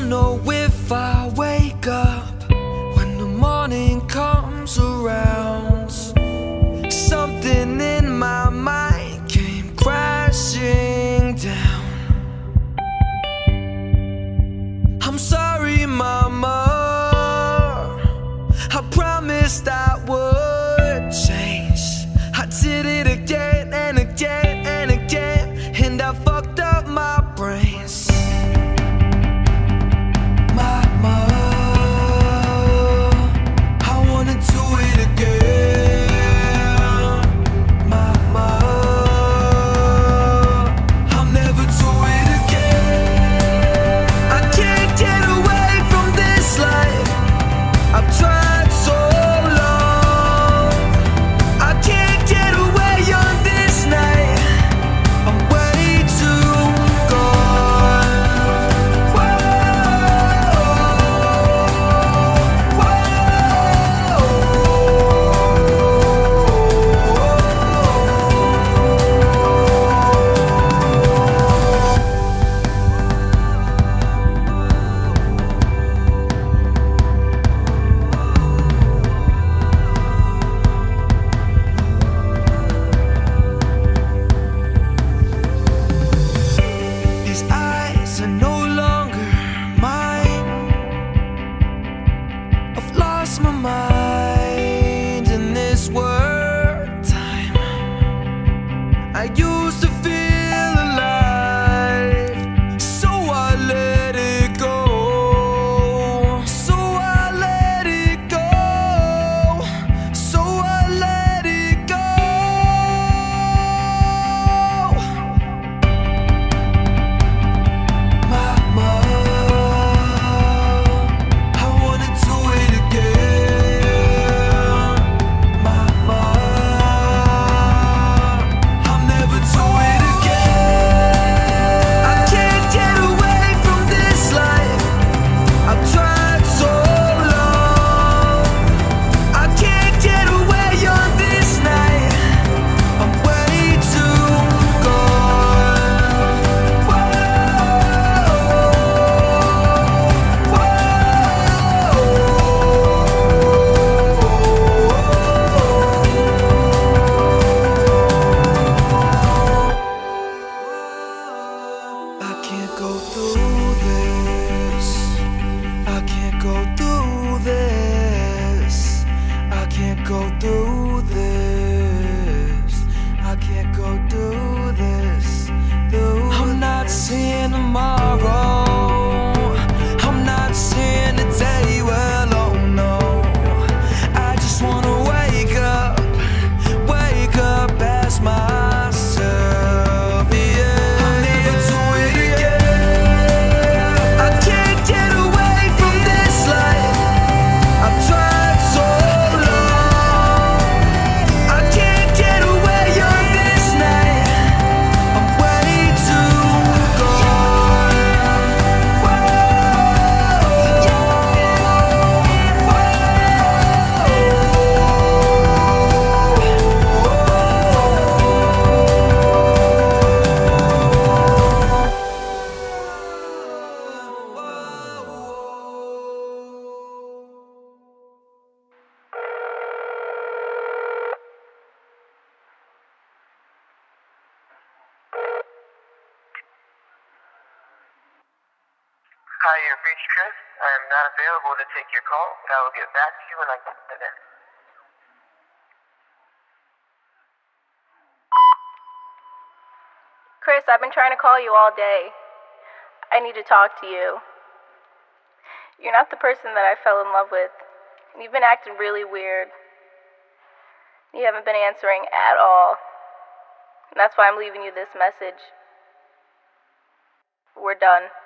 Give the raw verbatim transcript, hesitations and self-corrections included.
don't know if I wake up when the morning comes around. Something in my mind came crashing down. I'm sorry, mama, I promised I would change. I did it again and again and again, and I fucked up my brains. Mama, I wanna do it again. Mama, I'll never do it again. I can't get away from this life. I've tried so long. I can't get away on this night. I'm way too gone. Whoa, these eyes are no longer mine. I've lost my mind in this word time. I used to feel alive, so I let it go. So I let it go. So I let it go. Mama, I wanna do it again. Mama, I'll never do it again. I can't get away from this life. I've tried so long. I can't get away on this night. I'm way too gone. Whoa, I can't go through this. I can't go through this. I can't go through this. I can't go through this. Through I'm not seeing tomorrow. I'm not seeing the day. Well, oh no. I just wanna wake up, wake up as myself. Yeah. I'll never do it again. I can't get away from this life. I've tried so long. I can't get away on this night. I'm way too gone. Whoa, Hi, you've reached Chris. I am not available to take your call, but I will get back to you when I get there. Chris, I've been trying to call you all day. I need to talk to you. You're not the person that I fell in love with. And you've been acting really weird. You haven't been answering at all. And that's why I'm leaving you this message. We're done.